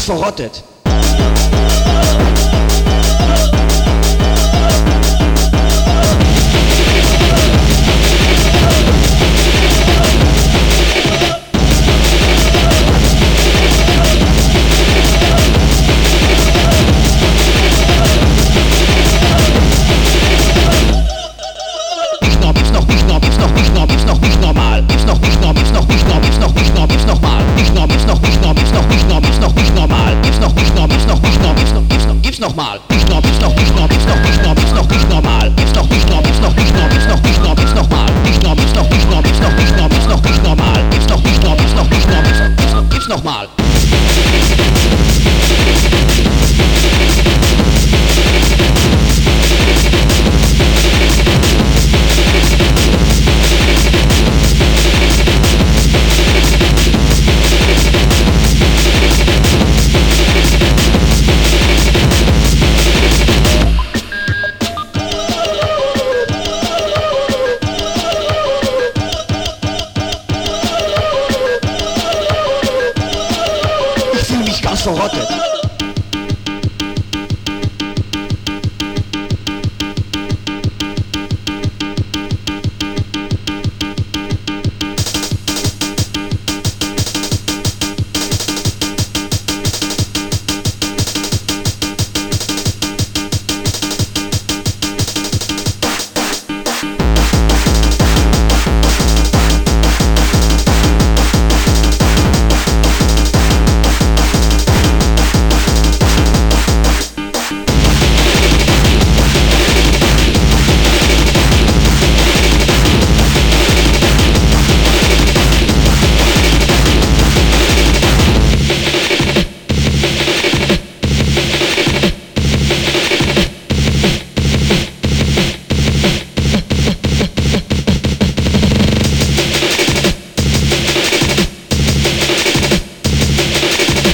verrottet. Gibt's nochmal. Gibt's noch nicht normal. Gibt's noch nicht normal. Gibt's noch nicht normal. Gibt's noch nicht normal. Gibt's noch nicht normal. Gibt's noch nicht normal. Gibt's noch nicht normal. Gibt's noch nicht normal. Gibt's noch nicht normal. Gibt's noch nicht normal. Gibt's noch nicht normal. Gibt's nochmal. Ganz verrottet.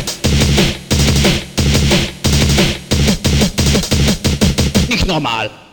Normal.